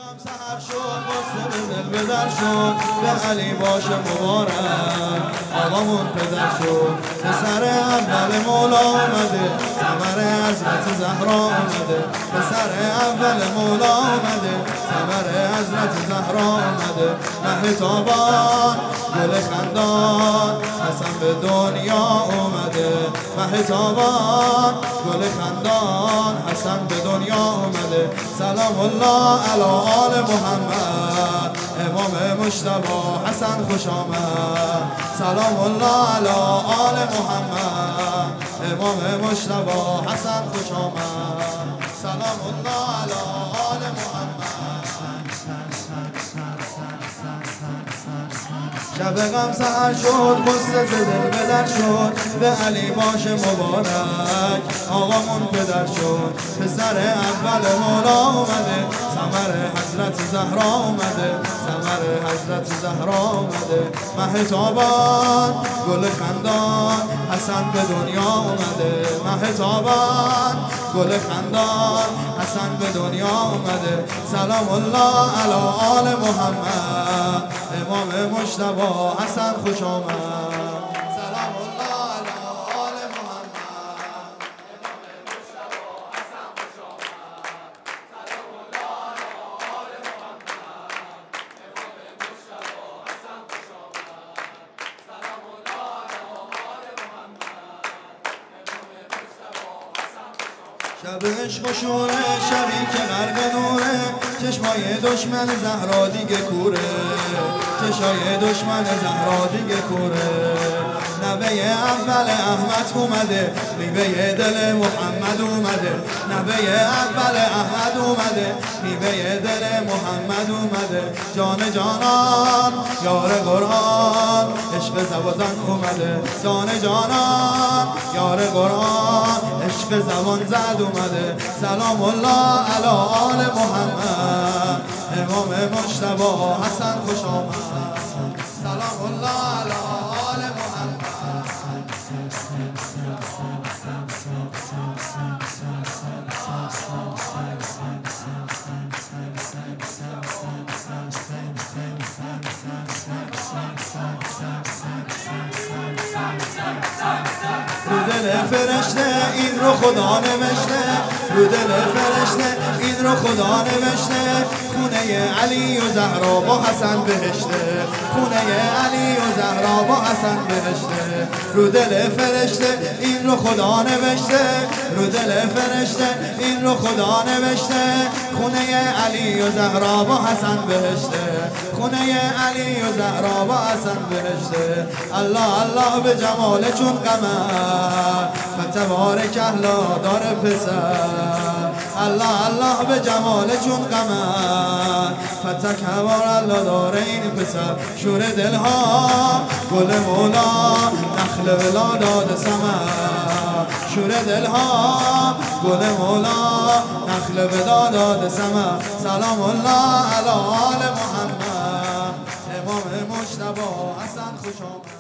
شبم سحر شد قصه به دل بدر شد به علی باش مبارک آقامون پدر شد پسر اول مولا اومده ثمر حضرت زهرا اومده پسر اول مولا اومده ثمر حضرت زهرا اومده مهتابان گل خندان حسن به دنیا اومده مهتابان گل خندان حسن به دنیا اومده سلام الله علی آل محمد امام مجتبی حسن خوش آمد سلام الله علی آل محمد امام مجتبی حسن خوش آمد سلام الله علی آل محمد شب غم سحر شد قصه ز دل بدر شد به علی باش مبارک آقامون پدر شد پسر اول مولا اومده ثمر حضرت زهرا اومده ثمر حضرت زهرا اومده مهتابان گل خندان حسن به دنیا اومده مهتابان گل خندان حسن به دنیا اومده سلام الله علی آل محمد امام مجتبی حسن خوش آمد سلام الله علی آل محمد امام مجتبی حسن خوش آمد سلام الله علی آل محمد امام مجتبی حسن خوش آمد سلام الله علی آل محمد امام مجتبی حسن خوش آمد شب عشق و شوره شبی که غرق نوره چشمای دشمن زهرا دیگه کوره چشای دشمن زهرا دیگه کوره نوه اول احمد اومده میوه دل محمد اومده نوه اول احمد اومده میوه دل محمد اومده جان جانان یار قرآن عشق زبان اومده جان جانان یار قرآن عشق زبان زد اومده سلام الله علی آل محمد امام مجتبی حسن خوش آمد سلام الله علی آل محمد رو دل فرشته این رو خدا نوشته رو دل فرشته این رو خدا نوشته خونه علی و زهرا با حسن بهشته خونه علی و زهرا با حسن بهشته رو دل فرشته این رو خدا نوشته رو دل فرشته این رو خدا نوشته خونه علی و زهرا با حسن بهشته خونه علی و زهرا با حسن بهشته الله الله به جمال چون قمر فتبارک الله داره پسر الله الله به جمال چون قمر فتکبار الله داره این پسر شور دلها گل مولا نخل ولا داد ثمر شور دلها گل مولا نخل ولا داد ثمر سلام الله علی آل محمد امام مجتبی حسن خوش آمد